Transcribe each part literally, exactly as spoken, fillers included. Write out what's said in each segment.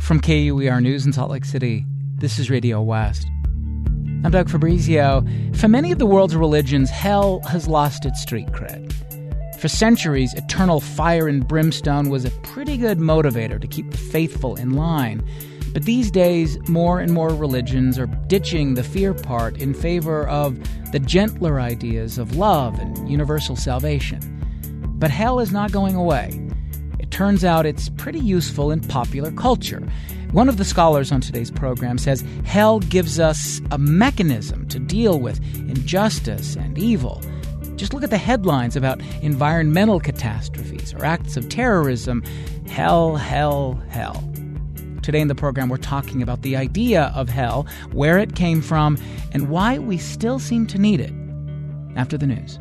From K U E R News in Salt Lake City, this is Radio West. I'm Doug Fabrizio. For many of the world's religions, hell has lost its street cred. For centuries, eternal fire and brimstone was a pretty good motivator to keep the faithful in line. But these days, more and more religions are ditching the fear part in favor of the gentler ideas of love and universal salvation. But hell is not going away. It turns out it's pretty useful in popular culture. One of the scholars on today's program says hell gives us a mechanism to deal with injustice and evil. Just look at the headlines about environmental catastrophes or acts of terrorism. Hell, hell, hell. Today in the program, we're talking about the idea of hell, where it came from, and why we still seem to need it. After the news.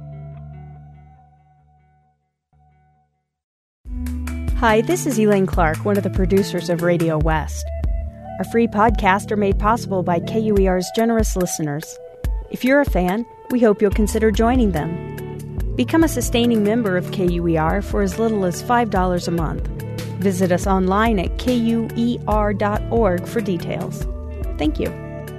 Hi, this is Elaine Clark, one of the producers of Radio West. Our free podcasts are made possible by K U E R's generous listeners. If you're a fan, we hope you'll consider joining them. Become a sustaining member of K U E R for as little as five dollars a month. Visit us online at K U E R dot org for details. Thank you.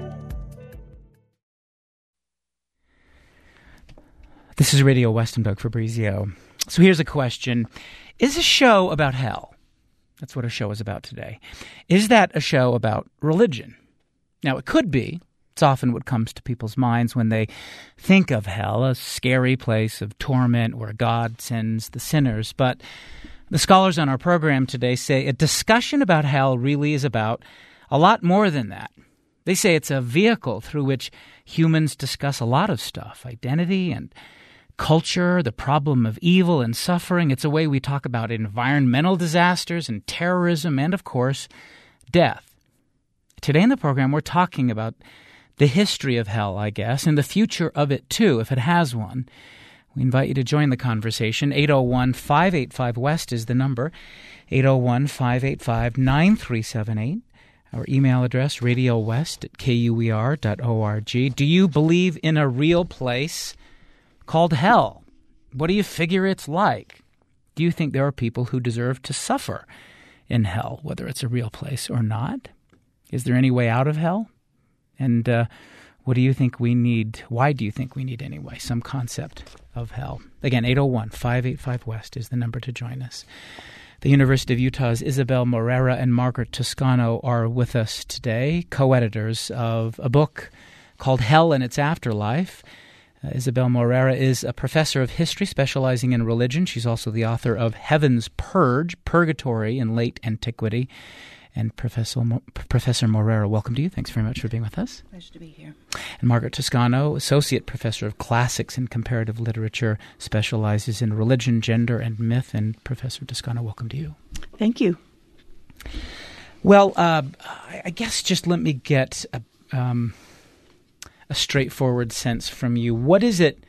This is Radio West. I'm Doug Fabrizio. So here's a question. Is a show about hell? That's what a show is about today. Is that a show about religion? Now, it could be. It's often what comes to people's minds when they think of hell, a scary place of torment where God sends the sinners. But the scholars on our program today say a discussion about hell really is about a lot more than that. They say it's a vehicle through which humans discuss a lot of stuff, identity and culture, the problem of evil and suffering. It's a way we talk about environmental disasters and terrorism and, of course, death. Today in the program, we're talking about the history of hell, I guess, and the future of it, too, if it has one. We invite you to join the conversation. eight oh one, five eight five, WEST is the number. eight oh one, five eight five, nine three seven eight. Our email address, radiowest at K U E R dot org. Do you believe in a real place called hell? What do you figure it's like? Do you think there are people who deserve to suffer in hell, whether it's a real place or not? Is there any way out of hell? And uh, what do you think we need? Why do you think we need, anyway, some concept of hell? Again, eight oh one, five eight five, WEST is the number to join us. The University of Utah's Isabel Morera and Margaret Toscano are with us today, co-editors of a book called Hell and Its Afterlife. Uh, Isabel Morera is a professor of history specializing in religion. She's also the author of Heaven's Purge, Purgatory in Late Antiquity. And Professor Mo- Professor Morera, welcome to you. Thanks very much for being with us. Pleasure to be here. And Margaret Toscano, Associate Professor of Classics and Comparative Literature, specializes in religion, gender, and myth. And Professor Toscano, welcome to you. Thank you. Well, uh, I guess just let me get a, um, a straightforward sense from you. What is it,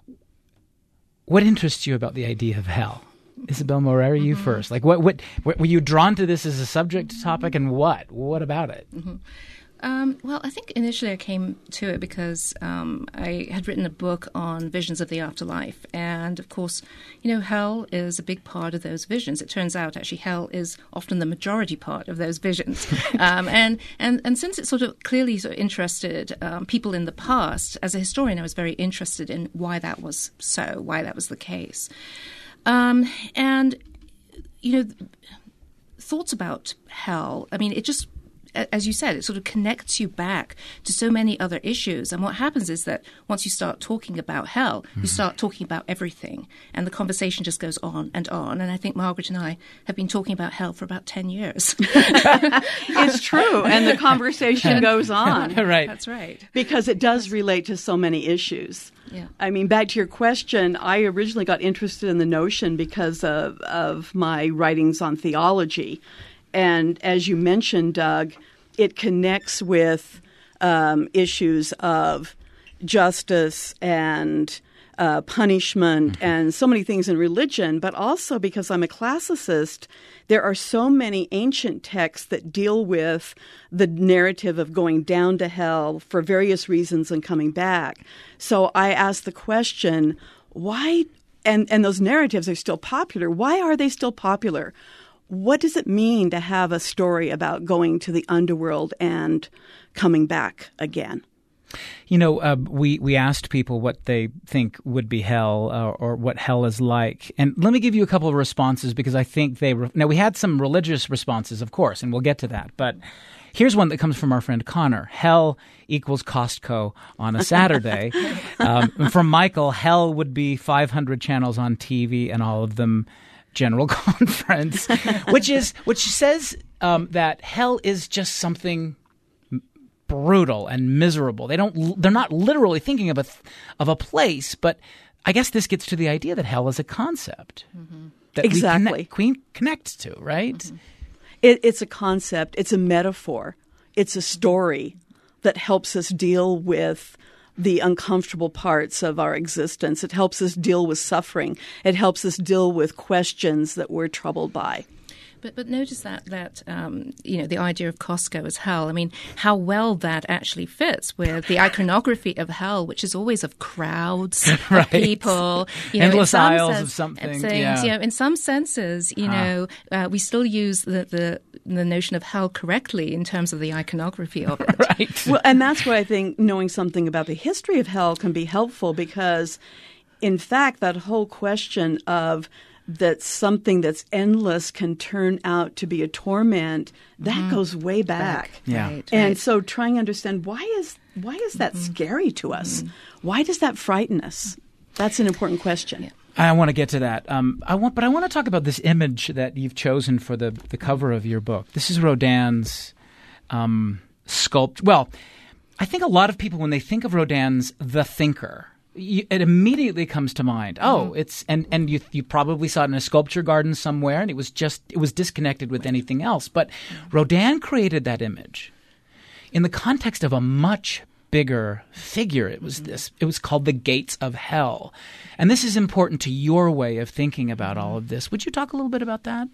what interests you about the idea of hell? Isabel Morera, you mm-hmm. first. Like, what, what, what, were you drawn to this as a subject topic, and what? What about it? Mm-hmm. Um, well, I think initially I came to it because um, I had written a book on visions of the afterlife. And, of course, you know, hell is a big part of those visions. It turns out, actually, hell is often the majority part of those visions. um, and, and, and since it sort of clearly sort of interested um, people in the past, as a historian, I was very interested in why that was so, why that was the case. Um, and, you know, thoughts about hell, I mean, it just, as you said, it sort of connects you back to so many other issues. And what happens is that once you start talking about hell, mm-hmm. you start talking about everything. And the conversation just goes on and on. And I think Margaret and I have been talking about hell for about ten years. It's true. And the conversation goes on. Right. That's right. Because it does relate to so many issues. Yeah. I mean, back to your question, I originally got interested in the notion because of, of my writings on theology. And as you mentioned, Doug, it connects with um, issues of justice and uh, punishment mm-hmm. and so many things in religion, but also because I'm a classicist, there are so many ancient texts that deal with the narrative of going down to hell for various reasons and coming back. So I asked the question, why, and, and those narratives are still popular, why are they still popular? what does it mean to have a story about going to the underworld and coming back again? You know, uh, we, we asked people what they think would be hell uh, or what hell is like. And let me give you a couple of responses because I think they re- – now, we had some religious responses, of course, and we'll get to that. But here's one that comes from our friend Connor. Hell equals Costco on a Saturday. um, from Michael, hell would be five hundred channels on T V and all of them General Conference, which is which says um, that hell is just something – brutal and miserable. They don't. They're not literally thinking of a of a place, but I guess this gets to the idea that hell is a concept mm-hmm. that exactly. we connect, Queen connects to, right? Mm-hmm. It, it's a concept. It's a metaphor. It's a story that helps us deal with the uncomfortable parts of our existence. It helps us deal with suffering. It helps us deal with questions that we're troubled by. But but notice that that um, you know the idea of Costco as hell. I mean, how well that actually fits with the iconography of hell, which is always of crowds, right. of people, you know, endless in some aisles sense, of something. Things, yeah. You know, in some senses, you huh. know, uh, we still use the, the the notion of hell correctly in terms of the iconography of it. Right. Well, and that's why I think knowing something about the history of hell can be helpful because, in fact, that whole question of that something that's endless can turn out to be a torment, that mm-hmm. goes way back. back. Yeah. Right, and right. so trying to understand why is why is that mm-hmm. scary to us? Mm-hmm. Why does that frighten us? That's an important question. Yeah. I want to get to that. Um, I want, but I want to talk about this image that you've chosen for the, the cover of your book. This is Rodin's um, sculpt. Well, I think a lot of people, when they think of Rodin's The Thinker, You, it immediately comes to mind. Oh, mm-hmm. it's and, and you you probably saw it in a sculpture garden somewhere, and it was just it was disconnected with anything else. But mm-hmm. Rodin created that image in the context of a much bigger figure. It was mm-hmm. this. It was called the Gates of Hell, and this is important to your way of thinking about all of this. Would you talk a little bit about that?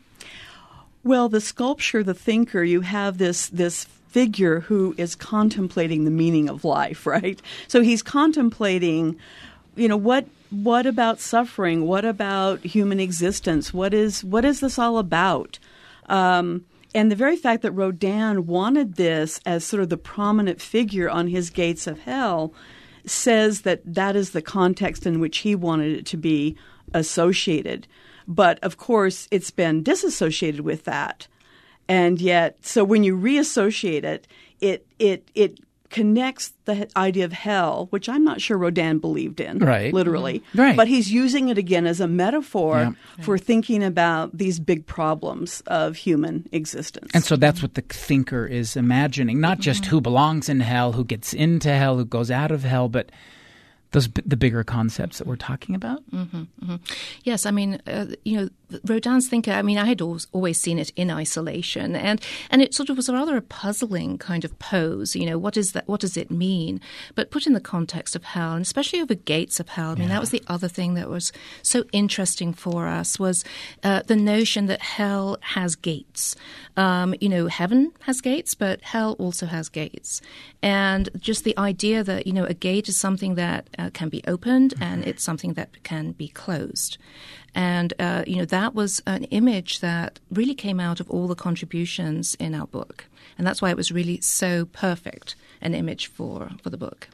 Well, the sculpture, The Thinker, you have this this. figure who is contemplating the meaning of life, right? So he's contemplating, you know, what what about suffering? What about human existence? What is what is this all about? Um, and the very fact that Rodin wanted this as sort of the prominent figure on his Gates of Hell says that that is the context in which he wanted it to be associated. But, of course, it's been disassociated with that. And yet, so when you reassociate it, it it it connects the idea of hell, which I'm not sure Rodin believed in, right. literally. Right. But he's using it again as a metaphor yeah. for thinking about these big problems of human existence. And so that's what the thinker is imagining, not just mm-hmm. who belongs in hell, who gets into hell, who goes out of hell, but those the bigger concepts that we're talking about. Mm-hmm, mm-hmm. Yes, I mean, uh, you know, Rodin's Thinker, I mean, I had always, always seen it in isolation, and, and it sort of was a rather a puzzling kind of pose. You know, what is that? What does it mean? But put in the context of hell, and especially over Gates of Hell, I mean, yeah. that was the other thing that was so interesting for us was uh, the notion that hell has gates. Um, you know, heaven has gates, but hell also has gates. And just the idea that, you know, a gate is something that uh, can be opened and it's something that can be closed. And, uh, you know, that was an image that really came out of all the contributions in our book. And that's why it was really so perfect an image for, for the book.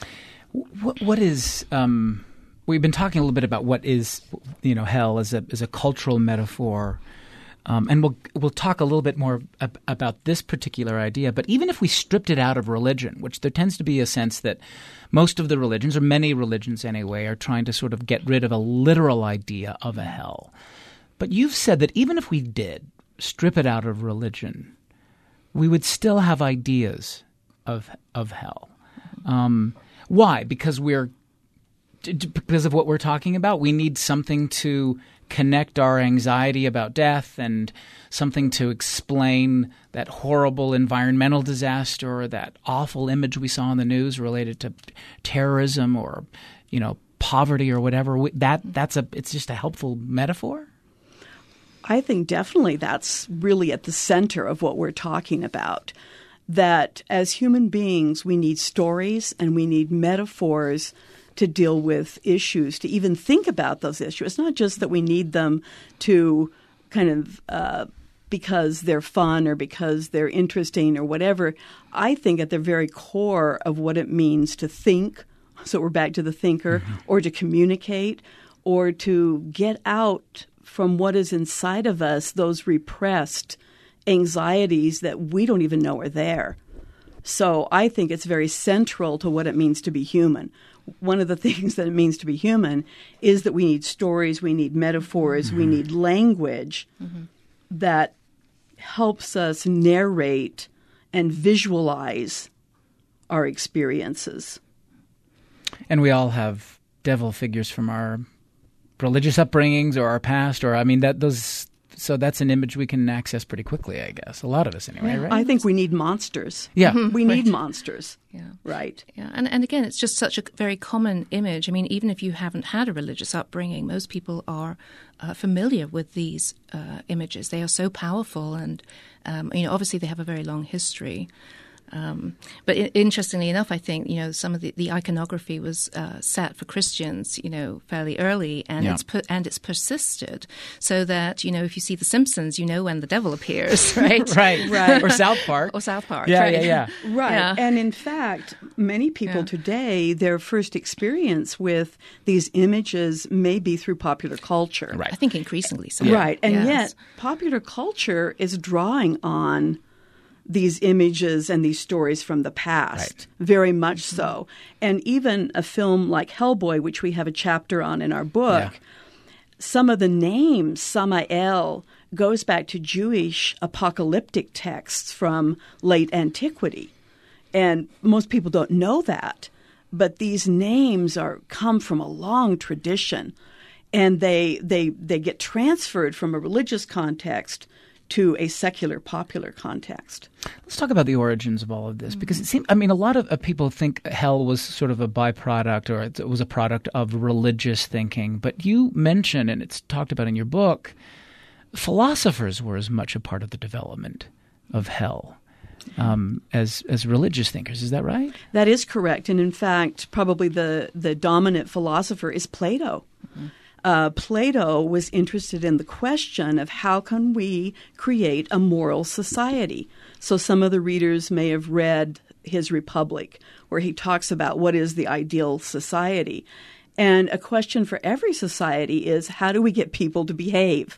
What, what is um, – we've been talking a little bit about what is, you know, hell as a as a cultural metaphor. Um, and we'll we'll talk a little bit more ab- about this particular idea. But even if we stripped it out of religion, which there tends to be a sense that most of the religions, or many religions anyway, are trying to sort of get rid of a literal idea of a hell. But you've said that even if we did strip it out of religion, we would still have ideas of of hell. Um, why? Because we're because of what we're talking about. We need something to connect our anxiety about death and something to explain that horrible environmental disaster or that awful image we saw in the news related to terrorism or, you know, poverty or whatever. That that's a it's just a helpful metaphor. I think definitely that's really at the center of what we're talking about. That as human beings, we need stories and we need metaphors to deal with issues, to even think about those issues. It's not just that we need them to kind of uh, because they're fun or because they're interesting or whatever. I think at the very core of what it means to think, so we're back to the thinker, mm-hmm. or to communicate, or to get out from what is inside of us, those repressed anxieties that we don't even know are there. So I think it's very central to what it means to be human. One of the things that it means to be human is that we need stories, we need metaphors, mm-hmm. we need language mm-hmm. that helps us narrate and visualize our experiences. And we all have devil figures from our religious upbringings or our past, or I mean that those. So that's an image we can access pretty quickly, I guess. A lot of us, anyway, yeah. right? I think we need monsters. Yeah, mm-hmm. we right. need monsters. Yeah, right. Yeah, and and again, it's just such a very common image. I mean, even if you haven't had a religious upbringing, most people are uh, familiar with these uh, images. They are so powerful, and um, you know, obviously, they have a very long history. Um, but I- interestingly enough, I think, you know, some of the, the iconography was uh, set for Christians, you know, fairly early, and yeah. it's per- and it's persisted, so that, you know, if you see The Simpsons, you know when the devil appears, right? right, right. Or South Park. Or South Park, yeah, right? Yeah, yeah, Right. Yeah. And in fact, many people Yeah. today, their first experience with these images may be through popular culture. Right. I think increasingly so. Right. And Yes. yet, popular culture is drawing on these images and these stories from the past, Right. very much so. And even a film like Hellboy, which we have a chapter on in our book, Yeah. some of the names, Samael, goes back to Jewish apocalyptic texts from late antiquity. And most people don't know that. But these names are come from a long tradition, and they they they get transferred from a religious context to a secular, popular context. Let's talk about the origins of all of this, because it seems, I mean, a lot of uh, people think hell was sort of a byproduct, or it was a product of religious thinking. But you mention, and it's talked about in your book, philosophers were as much a part of the development of hell um, as as religious thinkers. Is that right? That is correct. And in fact, probably the, the dominant philosopher is Plato. Mm-hmm. Uh, Plato was interested in the question of how can we create a moral society. So some of the readers may have read his Republic, where he talks about what is the ideal society. And a question for every society is, how do we get people to behave?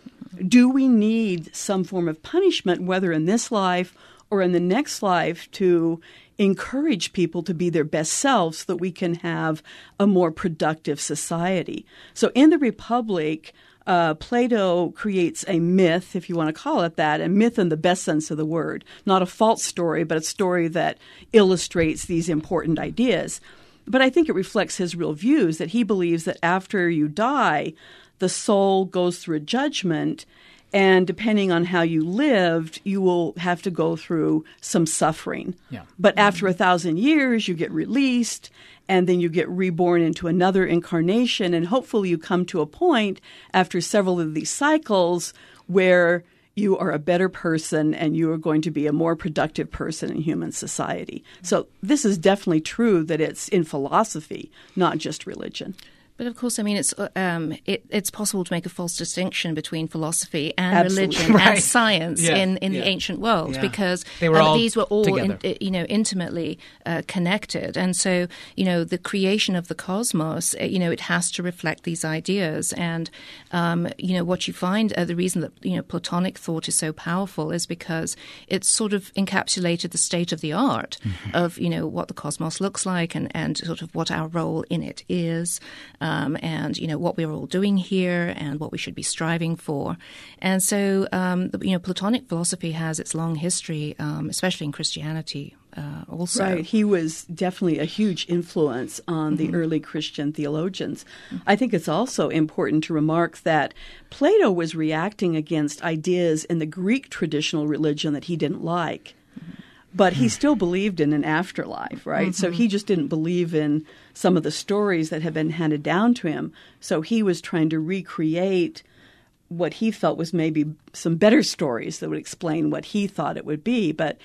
Do we need some form of punishment, whether in this life or in the next life, to encourage people to be their best selves so that we can have a more productive society? So in the Republic, uh, Plato creates a myth, if you want to call it that, a myth in the best sense of the word, not a false story, but a story that illustrates these important ideas. But I think it reflects his real views, that he believes that after you die, the soul goes through a judgment, and depending on how you lived, you will have to go through some suffering. Yeah. But after a thousand years, you get released, and then you get reborn into another incarnation. And hopefully you come to a point after several of these cycles where you are a better person and you are going to be a more productive person in human society. So this is definitely true that it's in philosophy, not just religion. But of course, I mean, it's um, it, it's possible to make a false distinction between philosophy and Absolutely. religion Right. and science Yeah. in, in Yeah. the ancient world, Yeah. because They were uh, all these were all in, together. you know, intimately uh, connected. And so, you know, the creation of the cosmos, uh, you know, it has to reflect these ideas. And um, you know, what you find, uh, the reason that you know Platonic thought is so powerful is because it's sort of encapsulated the state of the art mm-hmm. of you know what the cosmos looks like, and and sort of what our role in it is, um, and you know what we're all doing here and what we should be striving for. And so um, you know Platonic philosophy has its long history, um, especially in Christianity uh, also. Right. He was definitely a huge influence on the mm-hmm. early Christian theologians. Mm-hmm. I think it's also important to remark that Plato was reacting against ideas in the Greek traditional religion that he didn't like. But he still believed in an afterlife, right? Mm-hmm. So he just didn't believe in some of the stories that had been handed down to him. So he was trying to recreate what he felt was maybe some better stories that would explain what he thought it would be. But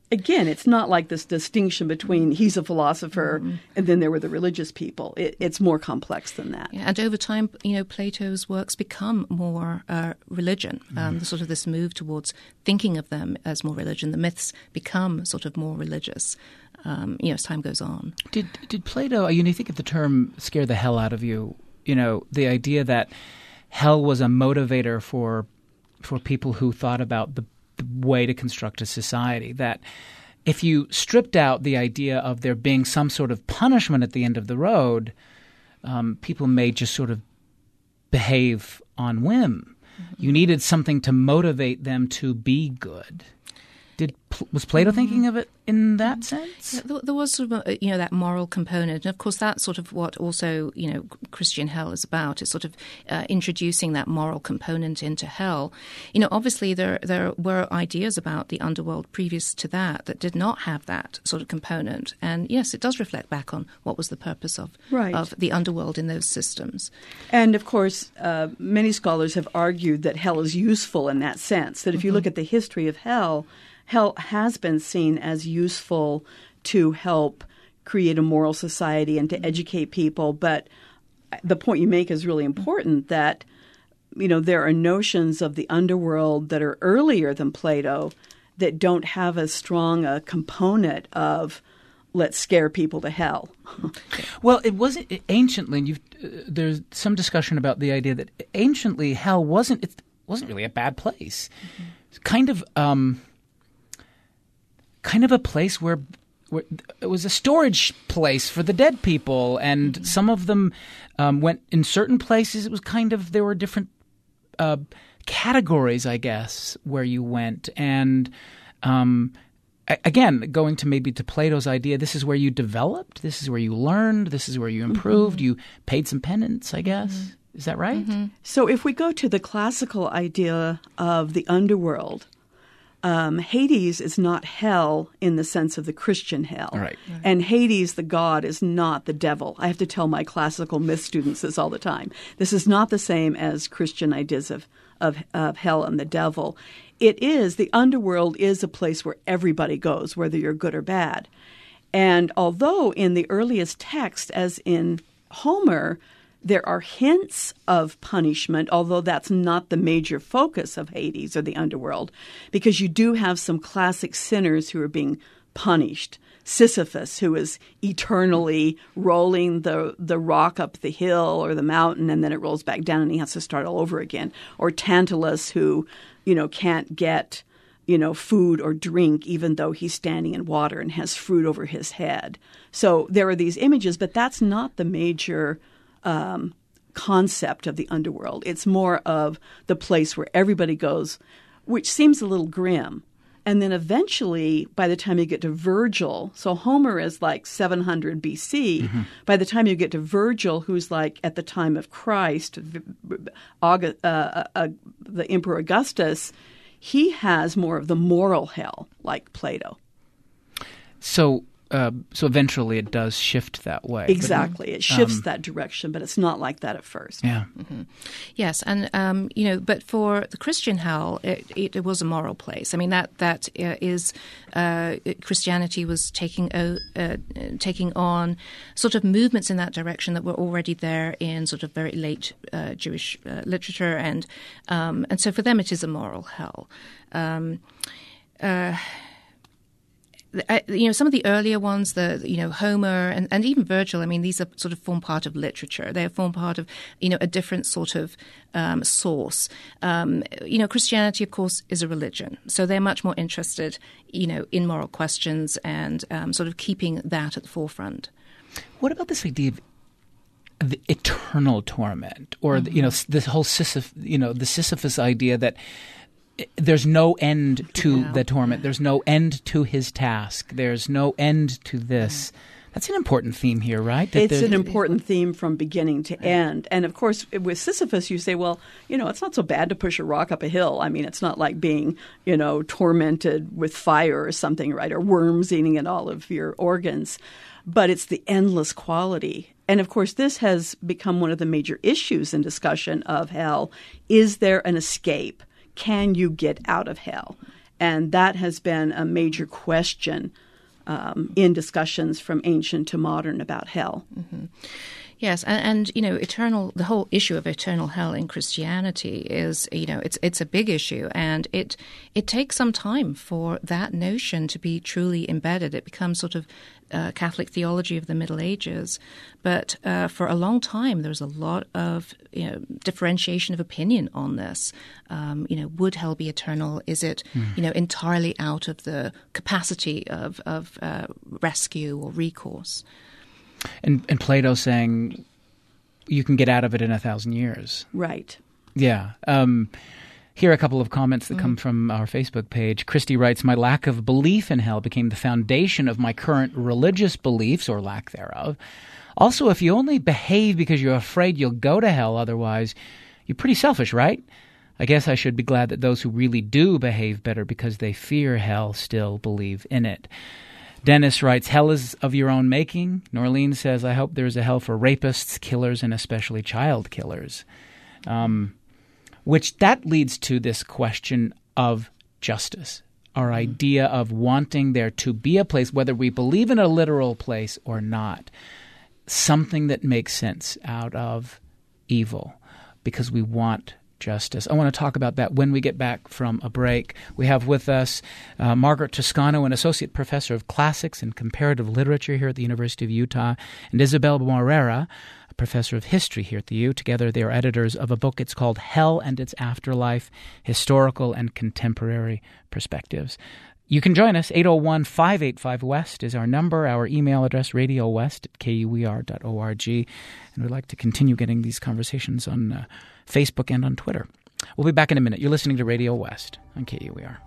Again, it's not like this distinction between he's a philosopher mm-hmm. and then there were the religious people. It, it's more complex than that. Yeah, and over time, you know, Plato's works become more uh, religion. Um, mm-hmm. Sort of this move towards thinking of them as more religion. The myths become sort of more religious, um, you know, as time goes on. Did did Plato? You know, you think of the term "scare the hell out of you." You know, the idea that hell was a motivator for for people who thought about the way to construct a society, that if you stripped out the idea of there being some sort of punishment at the end of the road, um, people may just sort of behave on whim. Mm-hmm. You needed something to motivate them to be good. Did was Plato thinking of it in that sense? Yeah, there, there was sort of a, you know, that moral component, and of course that's sort of what also, you know, Christian hell is about. It's sort of uh, introducing that moral component into hell. You know, obviously there there were ideas about the underworld previous to that that did not have that sort of component, and yes, it does reflect back on what was the purpose of right. of the underworld in those systems. And of course, uh, many scholars have argued that hell is useful in that sense. That if mm-hmm. you look at the history of hell, hell has been seen as useful to help create a moral society and to educate people. But the point you make is really important, that, you know, there are notions of the underworld that are earlier than Plato that don't have as strong a component of let's scare people to hell. Well, it wasn't anciently. You've, uh, there's some discussion about the idea that anciently hell wasn't it wasn't really a bad place. Mm-hmm. It's kind of um, kind of a place where, where it was a storage place for the dead people, and mm-hmm. some of them um, went in certain places. It was kind of there were different uh, categories, I guess, where you went, and um, again, going to maybe to Plato's idea, this is where you developed, this is where you learned, this is where you improved, mm-hmm. you paid some penance, I guess. Mm-hmm. Is that right? Mm-hmm. So if we go to the classical idea of the underworld, um, Hades is not hell in the sense of the Christian hell. Right. Right. And Hades, the god, is not the devil. I have to tell my classical myth students this all the time. This is not the same as Christian ideas of, of, of hell and the devil. It is, the underworld is a place where everybody goes, whether you're good or bad. And although in the earliest text, as in Homer, there are hints of punishment, although that's not the major focus of Hades or the underworld, because you do have some classic sinners who are being punished. Sisyphus, who is eternally rolling the, the rock up the hill or the mountain, and then it rolls back down and he has to start all over again. Or Tantalus, who, you know, can't get, you know, food or drink even though he's standing in water and has fruit over his head. So there are these images, but that's not the major Um, concept of the underworld. It's more of the place where everybody goes, which seems a little grim. And then eventually, by the time you get to Virgil, so Homer is like seven hundred B C. Mm-hmm. By the time you get to Virgil, who's like at the time of Christ, August, uh, uh, the Emperor Augustus, he has more of the moral hell, like Plato. So Uh, so eventually it does shift that way. Exactly. But, it shifts um, that direction, but it's not like that at first. Yeah. Mm-hmm. Yes. And, um, you know, but for the Christian hell, it, it, it was a moral place. I mean, that that uh, is uh, Christianity was taking, uh, uh, taking on sort of movements in that direction that were already there in sort of very late uh, Jewish uh, literature. And, um, and so for them, it is a moral hell. Um, uh Uh, you know, some of the earlier ones, the you know Homer and, and even Virgil. I mean, these are sort of form part of literature. They form part of you know a different sort of um, source. Um, you know, Christianity, of course, is a religion, so they're much more interested, you know, in moral questions and um, sort of keeping that at the forefront. What about this idea of the eternal torment, or mm-hmm. the, you know, this whole Sisyph, you know, the Sisyphus idea that there's no end to yeah. the torment. There's no end to his task. There's no end to this. That's an important theme here, right? That it's an important theme from beginning to end. And, of course, with Sisyphus, you say, well, you know, it's not so bad to push a rock up a hill. I mean, it's not like being, you know, tormented with fire or something, right, or worms eating at all of your organs. But it's the endless quality. And, of course, this has become one of the major issues in discussion of hell. Is there an escape? Can you get out of hell? And that has been a major question um, in discussions from ancient to modern about hell. Mm-hmm. Yes, and, and you know, eternal. The whole issue of eternal hell in Christianity is, you know, it's it's a big issue, and it it takes some time for that notion to be truly embedded. It becomes sort of uh, Catholic theology of the Middle Ages, but uh, for a long time there was a lot of you know differentiation of opinion on this. Um, you know, would hell be eternal? Is it mm. you know entirely out of the capacity of of uh, rescue or recourse? And, and Plato saying you can get out of it in a thousand years. Right. Yeah. Um, here are a couple of comments that mm. come from our Facebook page. Christy writes, my lack of belief in hell became the foundation of my current religious beliefs or lack thereof. Also, if you only behave because you're afraid you'll go to hell otherwise, you're pretty selfish, right? I guess I should be glad that those who really do behave better because they fear hell still believe in it. Dennis writes, hell is of your own making. Norlene says, I hope there's a hell for rapists, killers, and especially child killers. Um, which that leads to this question of justice, our idea of wanting there to be a place, whether we believe in a literal place or not, something that makes sense out of evil, because we want justice. I want to talk about that when we get back from a break. We have with us uh, Margaret Toscano, an associate professor of classics and comparative literature here at the University of Utah, and Isabel Morera, a professor of history here at the U. Together they are editors of a book. It's called Hell and Its Afterlife, Historical and Contemporary Perspectives. You can join us. eight oh one, five eight five, West is our number. Our email address, radio west at k u e r dot org. And we'd like to continue getting these conversations on uh, Facebook and on Twitter. We'll be back in a minute. You're listening to Radio West on K U E R.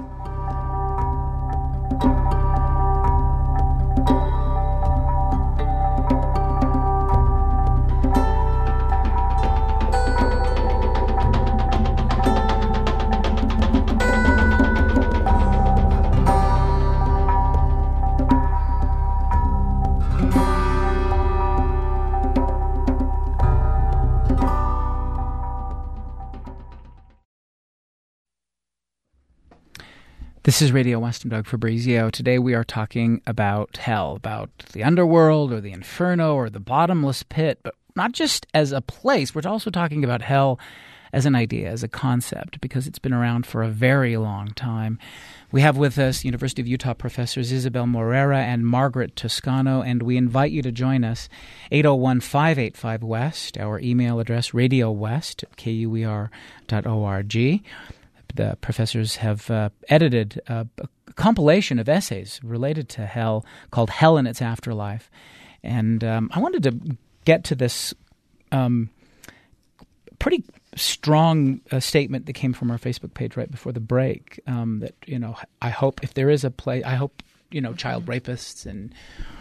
This is Radio West. I'm Doug Fabrizio. Today we are talking about hell, about the underworld or the inferno or the bottomless pit, but not just as a place. We're also talking about hell as an idea, as a concept, because it's been around for a very long time. We have with us University of Utah professors Isabel Morera and Margaret Toscano, and we invite you to join us. eight oh one, five eight five, West, our email address, radio west at k u e r dot org. The professors have uh, edited a, a compilation of essays related to hell called Hell and Its Afterlife. And um, I wanted to get to this um, pretty strong uh, statement that came from our Facebook page right before the break, um, that, you know, I hope if there is a place, I hope, you know, child rapists and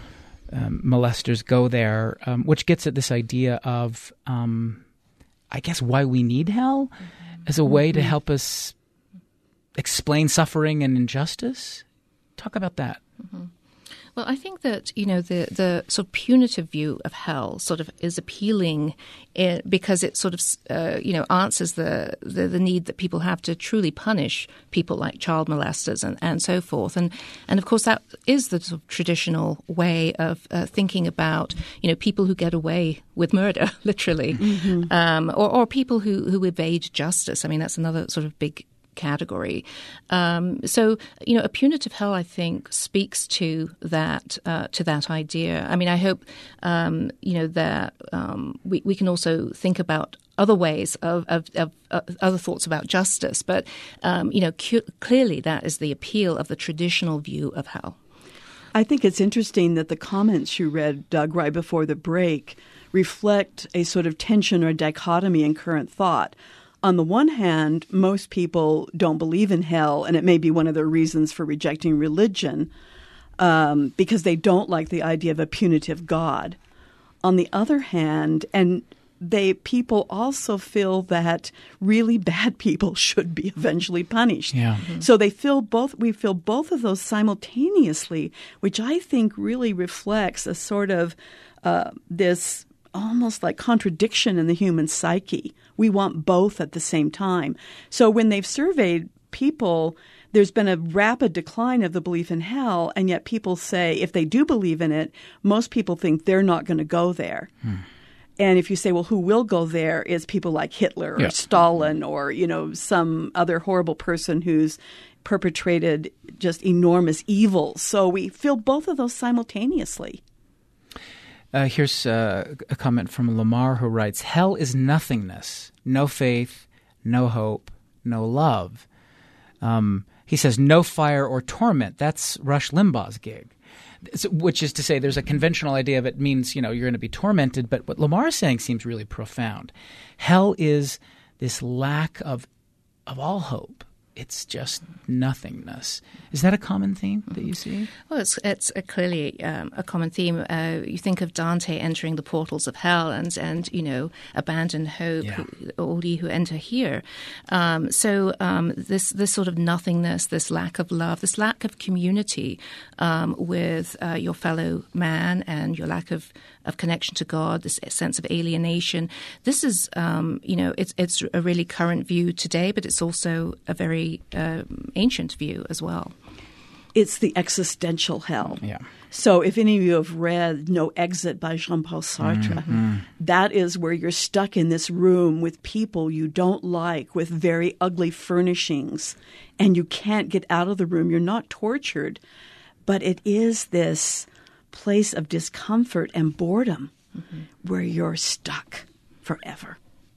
um, molesters go there, um, which gets at this idea of, um, I guess, why we need hell as a way to help us explain suffering and injustice. Talk about that. Mm-hmm. Well, I think that, you know, the, the sort of punitive view of hell sort of is appealing in, because it sort of, uh, you know, answers the, the, the need that people have to truly punish people like child molesters and, and so forth. And, and of course, that is the sort of traditional way of uh, thinking about, you know, people who get away with murder, literally, mm-hmm. um, or, or people who, who evade justice. I mean, that's another sort of big category. Um, so, you know, a punitive hell, I think, speaks to that uh, to that idea. I mean, I hope, um, you know, that um, we, we can also think about other ways of, of, of uh, other thoughts about justice. But, um, you know, cu- clearly that is the appeal of the traditional view of hell. I think it's interesting that the comments you read, Doug, right before the break reflect a sort of tension or dichotomy in current thought. On the one hand, most people don't believe in hell, and it may be one of their reasons for rejecting religion, um, because they don't like the idea of a punitive God. On the other hand, and they people also feel that really bad people should be eventually punished. Yeah. Mm-hmm. So they feel both. We feel both of those simultaneously, which I think really reflects a sort of uh, this almost like contradiction in the human psyche. We want both at the same time. So when they've surveyed people, there's been a rapid decline of the belief in hell, and yet people say if they do believe in it, most people think they're not going to go there. Hmm. And if you say, well, who will go there, is people like Hitler or yeah. Stalin or, you know, some other horrible person who's perpetrated just enormous evils. So we feel both of those simultaneously. Uh, here's uh, a comment from Lamar who writes, hell is nothingness, no faith, no hope, no love. Um, he says no fire or torment. That's Rush Limbaugh's gig. Which is to say, there's a conventional idea of it means, you know, you're going to be tormented. But what Lamar is saying seems really profound. Hell is this lack of of all hope. It's just nothingness. Is that a common theme that you see? Well, it's it's a clearly um, a common theme. Uh, you think of Dante entering the portals of hell and, and you know, abandon hope, yeah. all ye who enter here. Um, so um, this this sort of nothingness, this lack of love, this lack of community um, with uh, your fellow man and your lack of, of connection to God, this sense of alienation. This is, um, you know, it's it's a really current view today, but it's also a very uh, ancient view as well. It's the existential hell. Yeah. So if any of you have read No Exit by Jean-Paul Sartre, mm-hmm. that is where you're stuck in this room with people you don't like, with very ugly furnishings, and you can't get out of the room. You're not tortured, but it is this place of discomfort and boredom mm-hmm. where you're stuck forever.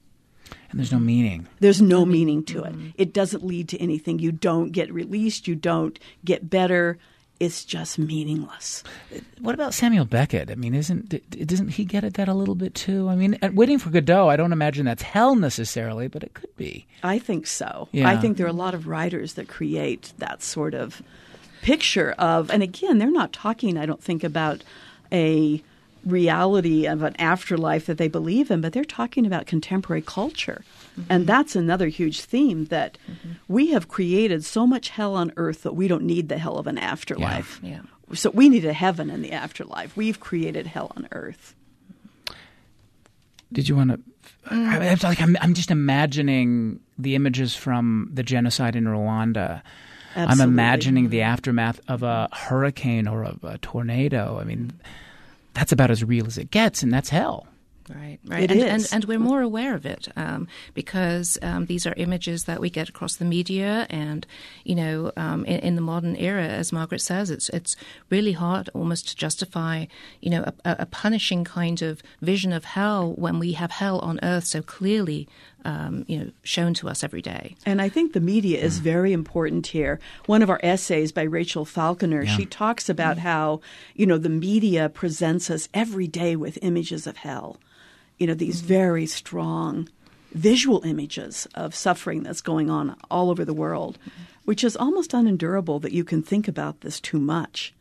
And there's no meaning. There's no meaning to it. It doesn't lead to anything. You don't get released. You don't get better. It's just meaningless. What about Samuel Beckett? I mean, isn't doesn't he get at that a little bit too? I mean, at Waiting for Godot, I don't imagine that's hell necessarily, but it could be. I think so. Yeah. I think there are a lot of writers that create that sort of picture of, and again, they're not talking, I don't think, about a reality of an afterlife that they believe in, but they're talking about contemporary culture. Mm-hmm. And that's another huge theme, that mm-hmm. we have created so much hell on earth that we don't need the hell of an afterlife. Yeah. Yeah. So we need a heaven in the afterlife. We've created hell on earth. Did you want to mm. – I, like, I'm, I'm just imagining the images from the genocide in Rwanda. Absolutely. I'm imagining the aftermath of a hurricane or of a tornado. I mean – that's about as real as it gets, and that's hell. Right, right. It and, is. And, and we're more aware of it um, because um, these are images that we get across the media, and, you know, um, in, in the modern era, as Margaret says, it's it's really hard almost to justify, you know, a, a punishing kind of vision of hell when we have hell on earth so clearly, um, you know, shown to us every day. And I think the media is very important here. One of our essays by Rachel Falconer, yeah. she talks about how, you know, the media presents us every day with images of hell. You know, these very strong visual images of suffering that's going on all over the world, which is almost unendurable that you can think about this too much.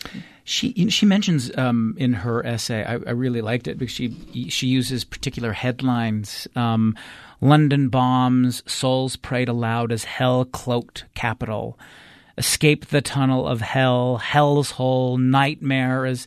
She you know, she mentions um, in her essay, I, I really liked it because she she uses particular headlines. Um, London bombs, souls prayed aloud as hell-cloaked capital. Escape the tunnel of hell, hell's hole, nightmare as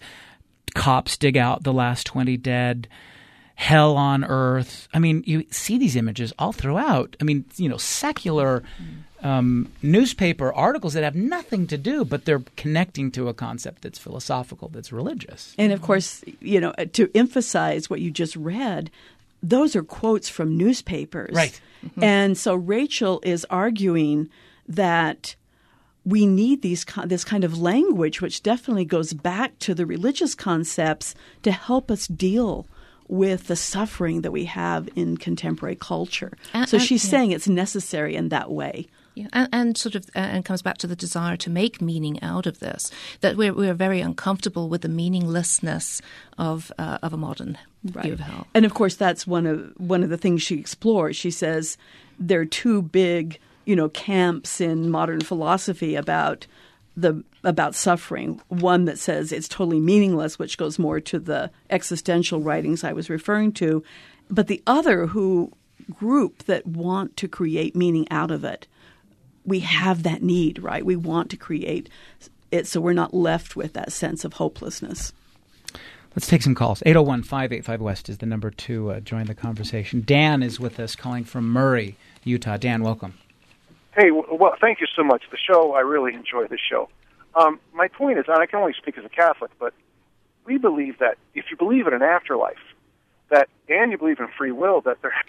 cops dig out the last twenty dead. Hell on earth. I mean, you see these images all throughout. I mean, you know, secular um, newspaper articles that have nothing to do, but they're connecting to a concept that's philosophical, that's religious. And of course, you know, to emphasize what you just read, those are quotes from newspapers. Right. Mm-hmm. And so Rachel is arguing that we need these this kind of language, which definitely goes back to the religious concepts, to help us deal with the suffering that we have in contemporary culture. And, so and, she's yeah. saying it's necessary in that way. Yeah, and, and sort of, uh, and comes back to the desire to make meaning out of this. That we're we're very uncomfortable with the meaninglessness of uh, of a modern right. view of hell. And of course, that's one of one of the things she explores. She says there are two big, you know, camps in modern philosophy about the about suffering. One that says it's totally meaningless, which goes more to the existential writings I was referring to, but the other who group that want to create meaning out of it. We have that need, right? We want to create it so we're not left with that sense of hopelessness. Let's take some calls. eight oh one, five eight five, West is the number to uh, join the conversation. Dan is with us, calling from Murray, Utah. Dan, welcome. Hey, well, thank you so much. The show, I really enjoy the show. Um, my point is, and I can only speak as a Catholic, but we believe that if you believe in an afterlife, that and you believe in free will, that there.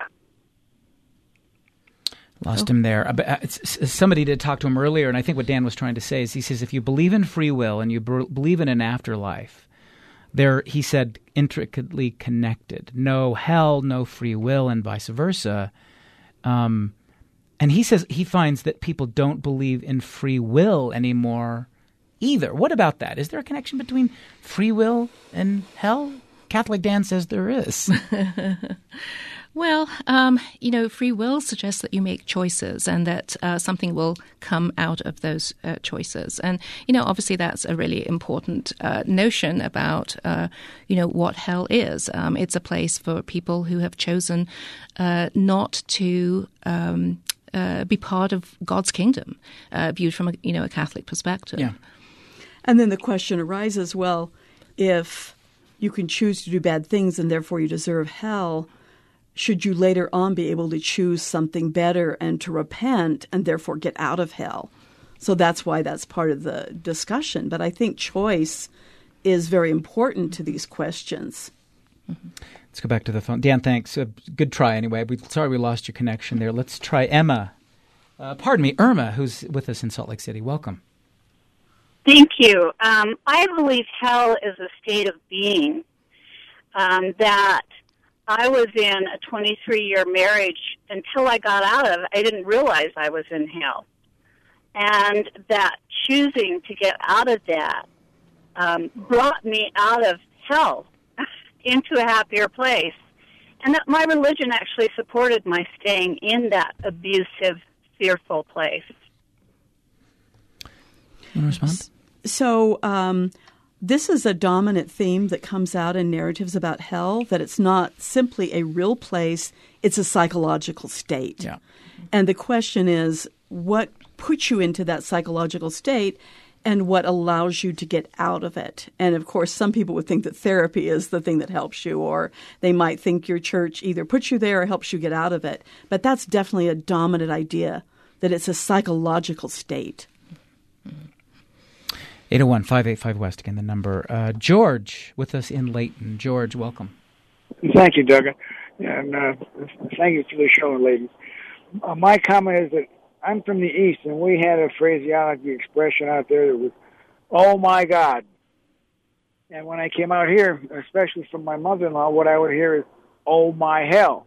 Lost him there. Somebody did talk to him earlier, and I think what Dan was trying to say is he says if you believe in free will and you b- believe in an afterlife, they're, he said, intricately connected. No hell, no free will, and vice versa. Um, and he says he finds that people don't believe in free will anymore either. What about that? Is there a connection between free will and hell? Catholic Dan says there is. Well, um, you know, free will suggests that you make choices and that uh, something will come out of those uh, choices. And, you know, obviously that's a really important uh, notion about, uh, you know, what hell is. Um, it's a place for people who have chosen uh, not to um, uh, be part of God's kingdom, uh, viewed from, a, you know, a Catholic perspective. Yeah. And then the question arises, well, if you can choose to do bad things and therefore you deserve hell, should you later on be able to choose something better and to repent and therefore get out of hell? So that's why that's part of the discussion. But I think choice is very important to these questions. Mm-hmm. Let's go back to the phone. Dan, thanks. Uh, good try anyway. We, sorry we lost your connection there. Let's try Emma. Uh, pardon me, Irma, who's with us in Salt Lake City. Welcome. Thank you. Um, I believe hell is a state of being um, that I was in a twenty-three-year marriage until I got out of it. I didn't realize I was in hell. And that choosing to get out of that um, brought me out of hell into a happier place. And that my religion actually supported my staying in that abusive, fearful place. You want to respond? So um, this is a dominant theme that comes out in narratives about hell, that it's not simply a real place, it's a psychological state. Yeah. And the question is, what puts you into that psychological state and what allows you to get out of it? And, of course, some people would think that therapy is the thing that helps you, or they might think your church either puts you there or helps you get out of it. But that's definitely a dominant idea, that it's a psychological state. eight oh one, five eight five, West, again, the number. Uh, George with us in Layton. George, welcome. Thank you, Doug. And uh, thank you for the show, ladies. Uh, my comment is that I'm from the East, and we had a phraseology expression out there that was, oh, my God. And when I came out here, especially from my mother-in-law, what I would hear is, oh, my hell.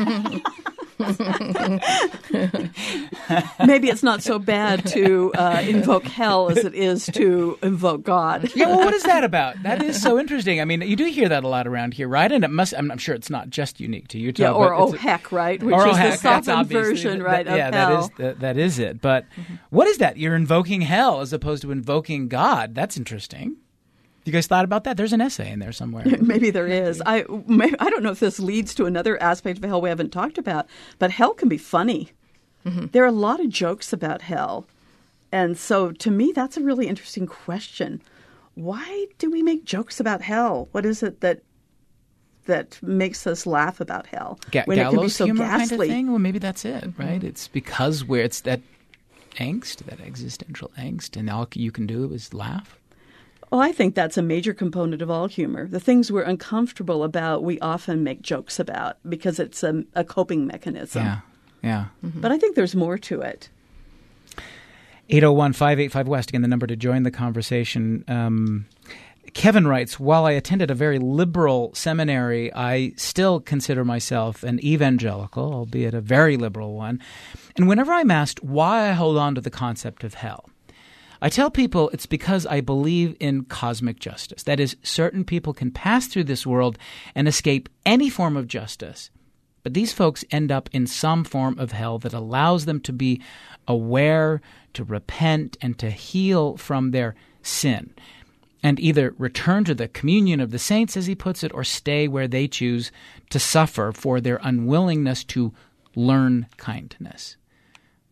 Maybe it's not so bad to uh, invoke hell as it is to invoke God. Yeah, well, what is that about? That is so interesting. I mean, you do hear that a lot around here, right? And it must, I'm, I'm sure it's not just unique to Utah. Yeah, or but oh heck, right? Which or is oh heck, the softened version, right, that, of yeah, hell. that is, that, that is it. But mm-hmm. What is that? You're invoking hell as opposed to invoking God. That's interesting. You guys thought about that? There's an essay in there somewhere. Maybe there is. I, maybe, I don't know if this leads to another aspect of hell we haven't talked about, but hell can be funny. Mm-hmm. There are a lot of jokes about hell. And so to me, that's a really interesting question. Why do we make jokes about hell? What is it that that makes us laugh about hell? Ga- when gallows it can be so humor ghastly. kind of thing? Well, maybe that's it, right? Mm-hmm. It's because we're, it's that angst, that existential angst, and all you can do is laugh. Well, I think that's a major component of all humor. The things we're uncomfortable about, we often make jokes about because it's a, a coping mechanism. Yeah, yeah. Mm-hmm. But I think there's more to it. eight oh one, five eight five, West, again, the number to join the conversation. Um, Kevin writes, while I attended a very liberal seminary, I still consider myself an evangelical, albeit a very liberal one. And whenever I'm asked why I hold on to the concept of hell, I tell people it's because I believe in cosmic justice. That is, certain people can pass through this world and escape any form of justice. But these folks end up in some form of hell that allows them to be aware, to repent, and to heal from their sin, and either return to the communion of the saints, as he puts it, or stay where they choose to suffer for their unwillingness to learn kindness.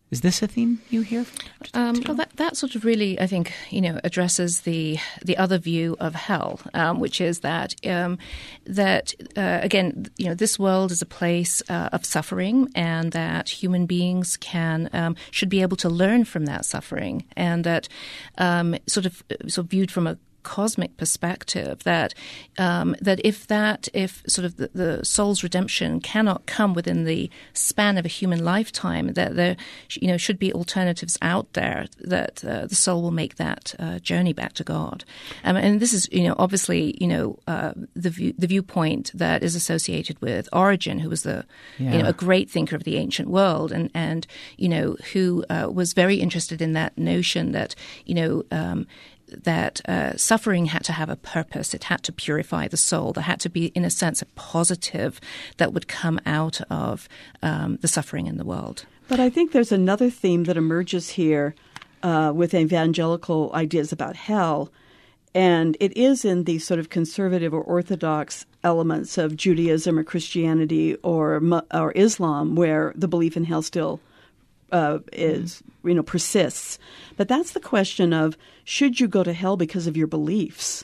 Is this a theme you hear? Um, well, that, that sort of really, I think, you know, addresses the the other view of hell, um, which is that um, that uh, again, you know, this world is a place uh, of suffering, and that human beings can um, should be able to learn from that suffering, and that um, sort of sort of viewed from a cosmic perspective, that um, that if that if sort of the, the soul's redemption cannot come within the span of a human lifetime, that there you know should be alternatives out there that uh, the soul will make that uh, journey back to God. Um, and this is you know obviously you know uh, the view, the viewpoint that is associated with Origen, who was the yeah. you know a great thinker of the ancient world, and and you know who uh, was very interested in that notion that you know. Um, that uh, suffering had to have a purpose. It had to purify the soul. There had to be, in a sense, a positive that would come out of um, the suffering in the world. But I think there's another theme that emerges here uh, with evangelical ideas about hell, and it is in the sort of conservative or orthodox elements of Judaism or Christianity or or Islam, where the belief in hell still Uh, is, you know, persists. But that's the question of, should you go to hell because of your beliefs?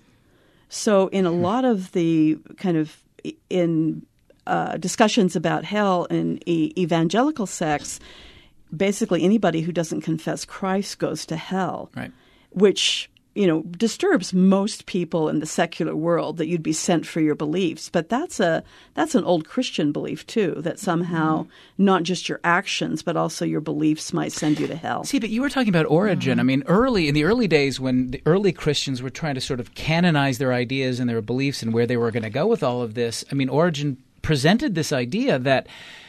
So in a lot of the kind of in uh, discussions about hell in e- evangelical sects, basically anybody who doesn't confess Christ goes to hell, right. which, you know, disturbs most people in the secular world, that you'd be sent for your beliefs. But that's a that's an old Christian belief, too, that somehow mm-hmm. not just your actions, but also your beliefs might send you to hell. See, but you were talking about Origen. Mm-hmm. I mean, early in the early days when the early Christians were trying to sort of canonize their ideas and their beliefs and where they were going to go with all of this, I mean, Origen presented this idea that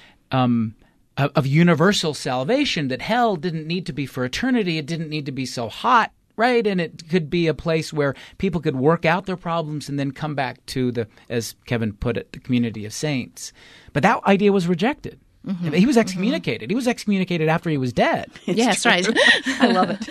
um, of, of universal salvation, that hell didn't need to be for eternity. It didn't need to be so hot. Right, and it could be a place where people could work out their problems and then come back to the, as Kevin put it, the community of saints. But that idea was rejected. Mm-hmm. He was excommunicated. Mm-hmm. He was excommunicated after he was dead. It's yes, true. Right. I love it.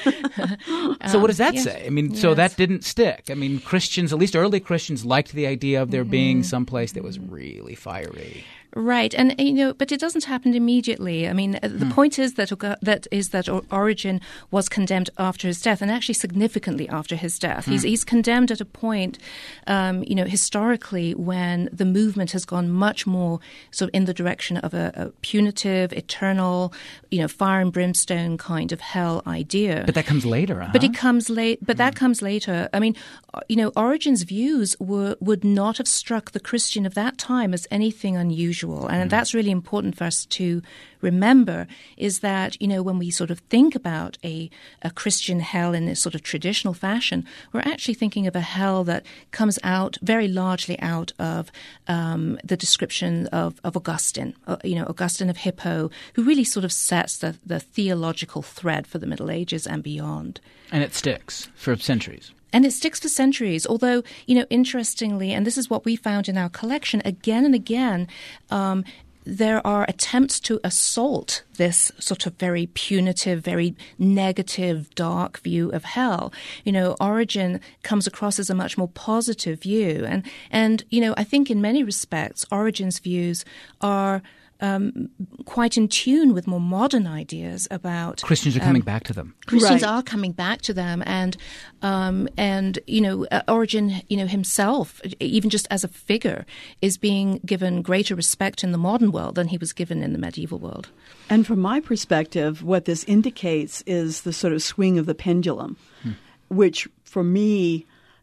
So what does that um, yes. say? I mean, yes. so that didn't stick. I mean, Christians, at least early Christians, liked the idea of there mm-hmm. being some place that was really fiery. Right, and you know, but it doesn't happen immediately. I mean, the hmm. point is that that is that Origen was condemned after his death, and actually significantly after his death. Hmm. He's he's condemned at a point, um, you know, historically when the movement has gone much more sort of in the direction of a, a punitive, eternal, you know, fire and brimstone kind of hell idea. But that comes later, huh? But it comes late. But hmm. that comes later. I mean, you know, Origen's views were would not have struck the Christian of that time as anything unusual. And that's really important for us to remember, is that, you know, when we sort of think about a, a Christian hell in this sort of traditional fashion, we're actually thinking of a hell that comes out very largely out of um, the description of, of Augustine, uh, you know, Augustine of Hippo, who really sort of sets the, the theological thread for the Middle Ages and beyond. And it sticks for centuries. And it sticks for centuries, although, you know, interestingly, and this is what we found in our collection again and again, um, there are attempts to assault this sort of very punitive, very negative, dark view of hell. You know, Origen comes across as a much more positive view. And, and you know, I think in many respects, Origen's views are Um, quite in tune with more modern ideas about Christians are coming um, back to them. Christians right. are coming back to them, and um, and you know, uh, Origen, you know, himself, even just as a figure, is being given greater respect in the modern world than he was given in the medieval world. And from my perspective, what this indicates is the sort of swing of the pendulum, hmm. which for me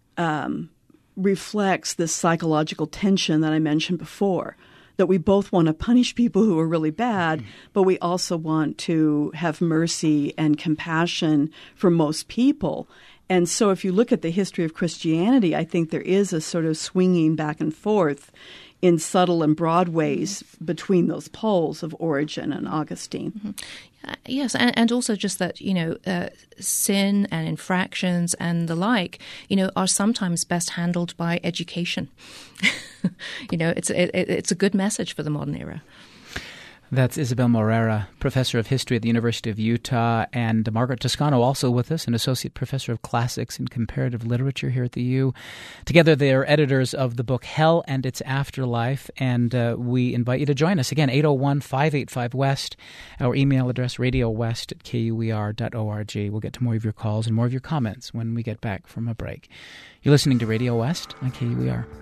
um, reflects this psychological tension that I mentioned before. That we both want to punish people who are really bad, but we also want to have mercy and compassion for most people. And so if you look at the history of Christianity, I think there is a sort of swinging back and forth in subtle and broad ways between those poles of Origen and Augustine. Mm-hmm. Uh, yes, and, and also just that, you know, uh, sin and infractions and the like, you know, are sometimes best handled by education. You know, it's it, it's a good message for the modern era. That's Isabel Morera, professor of history at the University of Utah, and Margaret Toscano, also with us, an associate professor of classics and comparative literature here at the U. Together, they are editors of the book Hell and Its Afterlife, and uh, we invite you to join us. Again, eight oh one, five eight five, West, our email address, radio west at k u e r dot org. We'll get to more of your calls and more of your comments when we get back from a break. You're listening to Radio West on K U E R.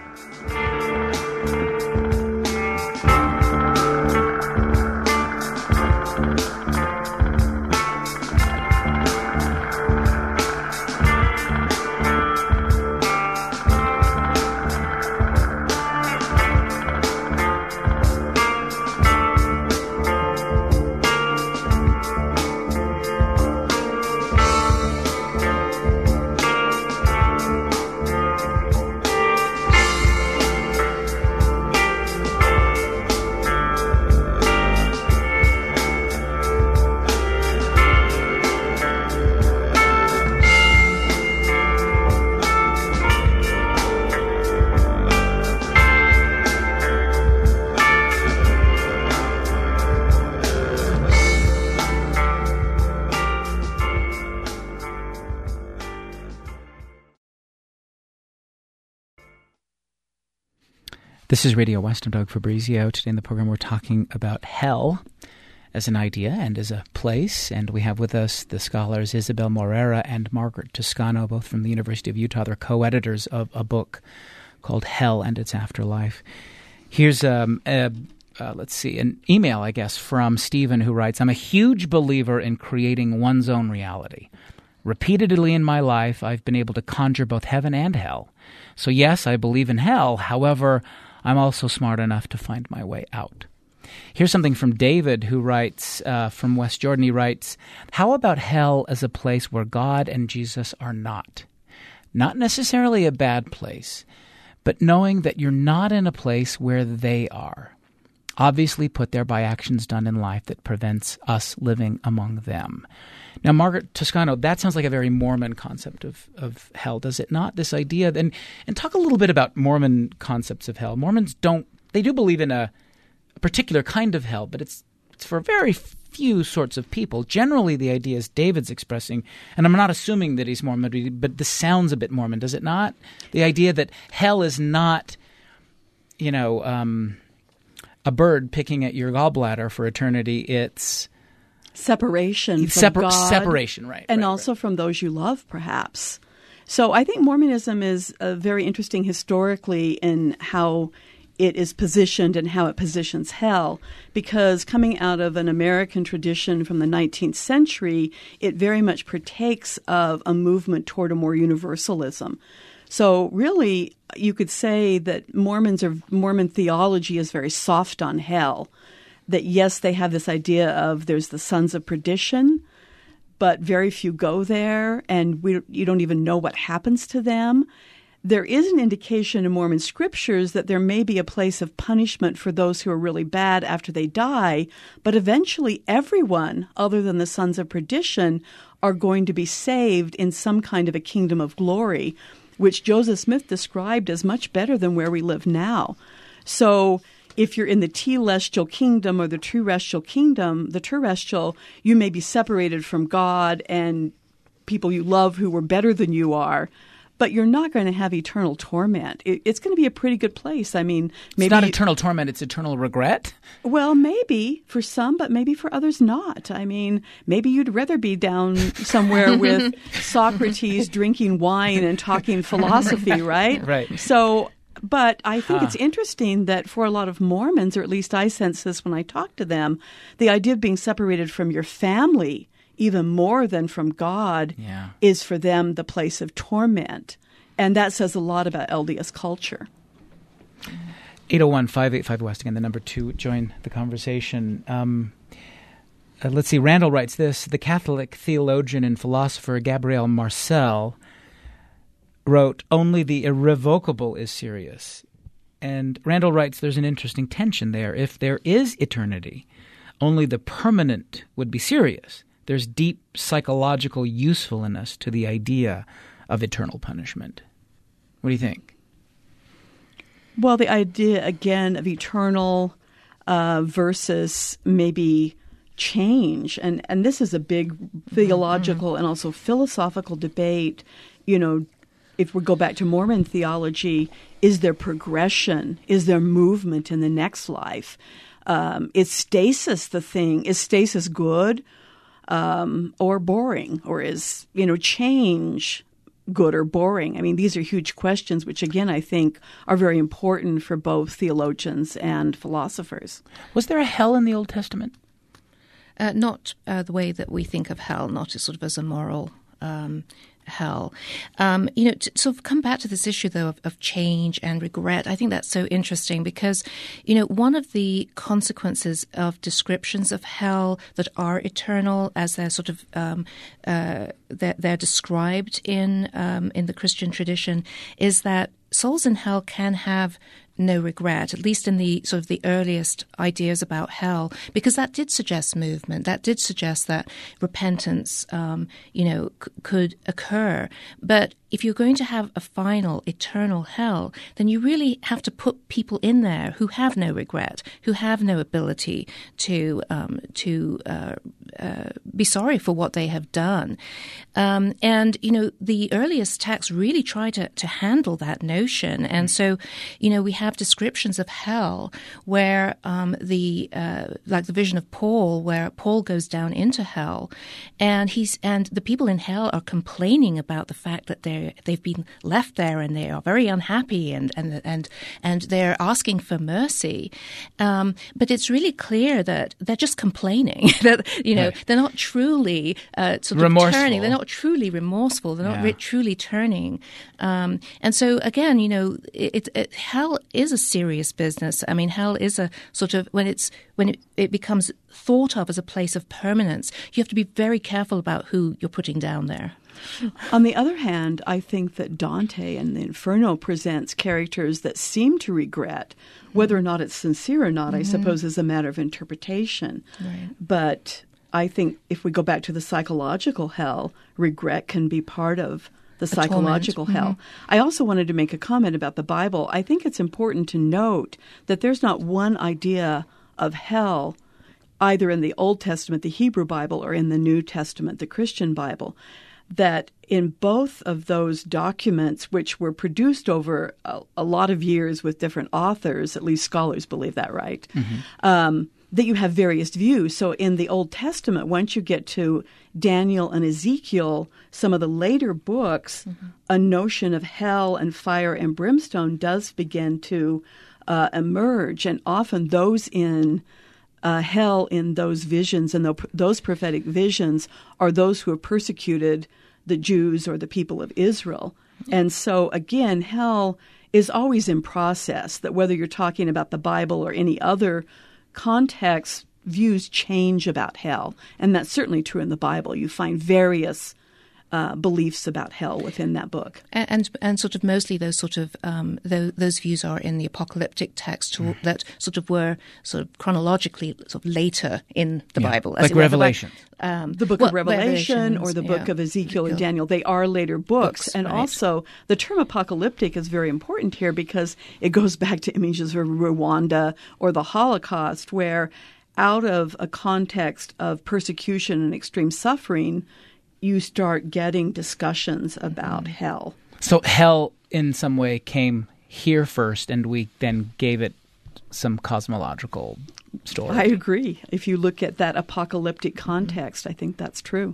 This is Radio West. I'm Doug Fabrizio. Today in the program we're talking about hell as an idea and as a place. And we have with us the scholars Isabel Morera and Margaret Toscano, both from the University of Utah. They're co-editors of a book called Hell and Its Afterlife. Here's um, a, uh, let's see, an email, I guess, from Stephen, who writes, I'm a huge believer in creating one's own reality. Repeatedly in my life, I've been able to conjure both heaven and hell. So yes, I believe in hell. However, I'm also smart enough to find my way out. Here's something from David, who writes uh, from West Jordan. He writes, how about hell as a place where God and Jesus are not? Not necessarily a bad place, but knowing that you're not in a place where they are. Obviously put there by actions done in life that prevents us living among them. Now, Margaret Toscano, that sounds like a very Mormon concept of, of hell, does it not? This idea, and, and talk a little bit about Mormon concepts of hell. Mormons don't, they do believe in a, a particular kind of hell, but it's it's for very few sorts of people. Generally, the idea is David's expressing, and I'm not assuming that he's Mormon, but this sounds a bit Mormon, does it not? The idea that hell is not, you know, um, a bird picking at your gallbladder for eternity. It's separation from Separ- God. Separation, right. And right, also right. from those you love, perhaps. So I think Mormonism is uh, very interesting historically in how it is positioned and how it positions hell, because coming out of an American tradition from the nineteenth century, it very much partakes of a movement toward a more universalism. So really, you could say that Mormons or Mormon theology is very soft on hell. That yes, they have this idea of there's the sons of perdition, but very few go there, and we you don't even know what happens to them. There is an indication in Mormon scriptures that there may be a place of punishment for those who are really bad after they die, but eventually everyone, other than the sons of perdition, are going to be saved in some kind of a kingdom of glory, which Joseph Smith described as much better than where we live now. So if you're in the telestial kingdom or the terrestrial kingdom, the terrestrial, you may be separated from God and people you love who were better than you are, but you're not going to have eternal torment. It, it's going to be a pretty good place. I mean, maybe it's not eternal torment; it's eternal regret. Well, maybe for some, but maybe for others not. I mean, maybe you'd rather be down somewhere with Socrates drinking wine and talking philosophy, right? Right. So. But I think huh. it's interesting that for a lot of Mormons, or at least I sense this when I talk to them, the idea of being separated from your family, even more than from God, yeah. is for them the place of torment. And that says a lot about L D S culture. eight oh one, five eight five, West, again, the number two, join the conversation. Um, uh, let's see, Randall writes this, the Catholic theologian and philosopher Gabriel Marcel wrote, only the irrevocable is serious. And Randall writes there's an interesting tension there. If there is eternity, only the permanent would be serious. There's deep psychological usefulness to the idea of eternal punishment. What do you think? Well, the idea, again, of eternal uh, versus maybe change. And, and this is a big theological mm-hmm. and also philosophical debate. You know, if we go back to Mormon theology, is there progression? Is there movement in the next life? Um, is stasis the thing? Is stasis good um, or boring? Or is, you know, change good or boring? I mean, these are huge questions, which, again, I think are very important for both theologians and philosophers. Was there a hell in the Old Testament? Uh, not uh, the way that we think of hell, not as sort of as a moral um, hell. Um, you know, to sort of come back to this issue, though, of, of change and regret, I think that's so interesting because, you know, one of the consequences of descriptions of hell that are eternal as they're sort of um, uh, they're, they're described in um, in the Christian tradition is that souls in hell can have no regret, at least in the sort of the earliest ideas about hell, because that did suggest movement. That did suggest that repentance, um, you know, c- could occur. But if you're going to have a final eternal hell, then you really have to put people in there who have no regret, who have no ability to um, to uh, uh, be sorry for what they have done. Um, and, you know, the earliest texts really try to, to handle that notion. And so, you know, we have descriptions of hell where um, the, uh, like the vision of Paul, where Paul goes down into hell and he's, and the people in hell are complaining about the fact that they're, they've been left there and they are very unhappy and, and, and, and they're asking for mercy. Um, but it's really clear that they're just complaining that, you know, right. they're not truly uh, sort of remorseful. turning. They're not truly remorseful. They're not yeah. re- truly turning. Um, and so, again, you know, it, it, hell is a serious business. I mean, hell is a sort of, when it's when it, it becomes thought of as a place of permanence, you have to be very careful about who you're putting down there. On the other hand, I think that Dante in the Inferno presents characters that seem to regret. Whether or not it's sincere or not, mm-hmm. I suppose, is a matter of interpretation. Right. But I think if we go back to the psychological hell, regret can be part of the a psychological torment. hell. Mm-hmm. I also wanted to make a comment about the Bible. I think it's important to note that there's not one idea of hell either in the Old Testament, the Hebrew Bible, or in the New Testament, the Christian Bible, that in both of those documents, which were produced over a, a lot of years with different authors, at least scholars believe that, right, mm-hmm. um, that you have various views. So in the Old Testament, once you get to Daniel and Ezekiel, some of the later books, mm-hmm. a notion of hell and fire and brimstone does begin to uh, emerge. And often those in uh, hell in those visions and those prophetic visions are those who have persecuted the Jews or the people of Israel. And so, again, hell is always in process, that whether you're talking about the Bible or any other context, views change about hell. And that's certainly true in the Bible. You find various uh, beliefs about hell within that book. And and, and sort of mostly those sort of um, those, those views are in the apocalyptic text mm. that sort of were sort of chronologically sort of later in the yeah. Bible. Like Revelation. Um, the book well, of Revelation or the book yeah. of Ezekiel and Daniel, they are later books. books and right. also, the term apocalyptic is very important here because it goes back to images of Rwanda or the Holocaust, where out of a context of persecution and extreme suffering, you start getting discussions about mm-hmm. hell. So hell, in some way, came here first, and we then gave it some cosmological story. I agree. If you look at that apocalyptic context, I think that's true.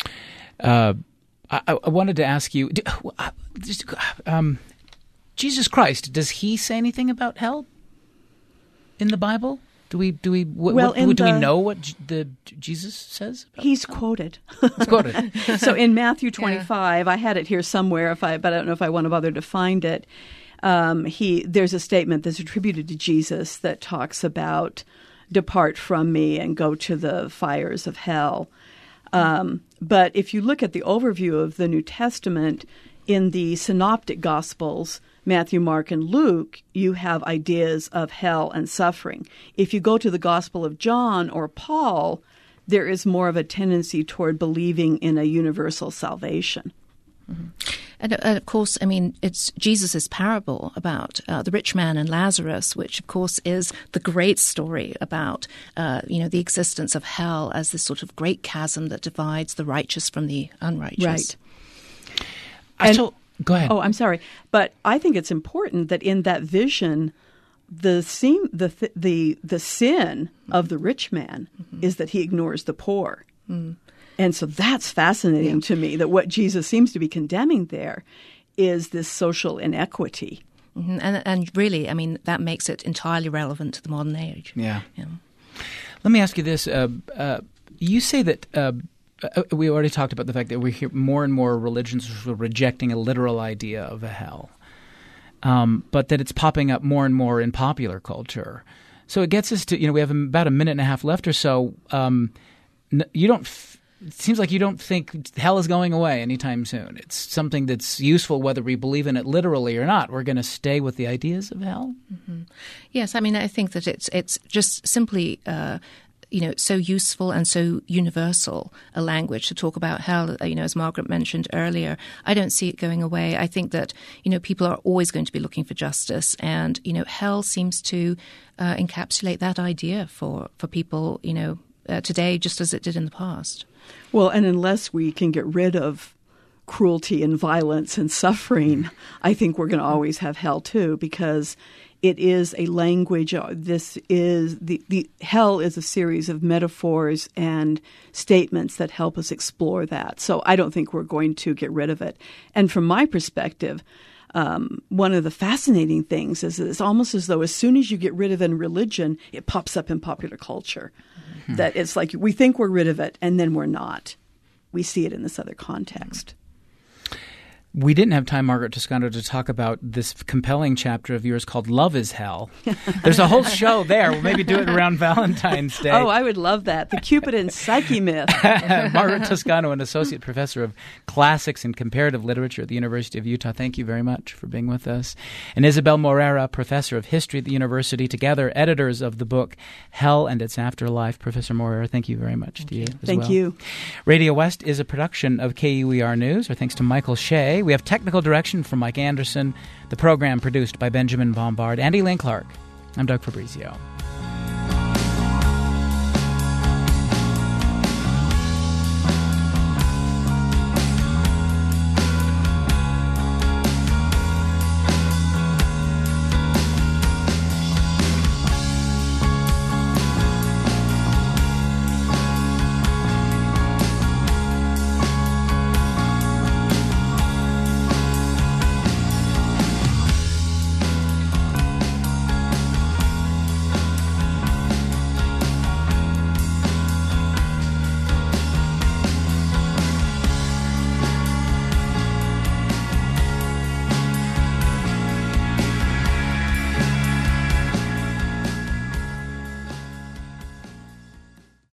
Uh, I, I wanted to ask you, um, Jesus Christ, does he say anything about hell in the Bible? Do we do we what, well, what, do the, we know what J- the Jesus says? About he's hell? quoted. He's quoted. So in Matthew twenty-five, yeah. I had it here somewhere, if I but I don't know if I want to bother to find it. Um, he there's a statement that's attributed to Jesus that talks about "Depart from me and go to the fires of hell." Um, but if you look at the overview of the New Testament in the Synoptic Gospels, Matthew, Mark, and Luke, you have ideas of hell and suffering. If you go to the Gospel of John or Paul, there is more of a tendency toward believing in a universal salvation. Mm-hmm. And, and of course, I mean, it's Jesus' parable about uh, the rich man and Lazarus, which of course is the great story about, uh, you know, the existence of hell as this sort of great chasm that divides the righteous from the unrighteous. Right. I And- still, go ahead. Oh, I'm sorry, but I think it's important that in that vision, the seem the th- the the sin of the rich man mm-hmm. is that he ignores the poor, mm. and so that's fascinating yeah. to me. That what Jesus seems to be condemning there is this social inequity, mm-hmm. and and really, I mean, that makes it entirely relevant to the modern age. Yeah. yeah. Let me ask you this: uh, uh, you say that. Uh, Uh, we already talked about the fact that we hear more and more religions are rejecting a literal idea of a hell, um, but that it's popping up more and more in popular culture. So it gets us to, you know, we have about a minute and a half left or so. Um, you don't. F- it seems like you don't think hell is going away anytime soon. It's something that's useful whether we believe in it literally or not. We're going to stay with the ideas of hell. Mm-hmm. Yes, I mean, I think that it's it's just simply. Uh, you know, so useful and so universal a language to talk about hell, you know, as Margaret mentioned earlier. I don't see it going away. I think that, you know, people are always going to be looking for justice. And, you know, hell seems to uh, encapsulate that idea for, for people, you know, uh, today just as it did in the past. Well, and unless we can get rid of cruelty and violence and suffering, I think we're going to always have hell too, because it is a language. This is the, the hell is a series of metaphors and statements that help us explore that. So I don't think we're going to get rid of it. And from my perspective, um, one of the fascinating things is that it's almost as though as soon as you get rid of it in religion, it pops up in popular culture. Mm-hmm. That it's like we think we're rid of it, and then we're not. We see it in this other context. We didn't have time, Margaret Toscano, to talk about this compelling chapter of yours called Love is Hell. There's a whole show there. We'll maybe do it around Valentine's Day. Oh, I would love that. The Cupid and Psyche myth. Margaret Toscano, an associate professor of classics and comparative literature at the University of Utah. Thank you very much for being with us. And Isabel Morera, professor of history at the university, together editors of the book Hell and Its Afterlife. Professor Morera, thank you very much to you as Thank well. you. Radio West is a production of K U E R News. Our thanks to Michael Shea. We have technical direction from Mike Anderson. The program produced by Benjamin Bombard and Elaine Clark. I'm Doug Fabrizio.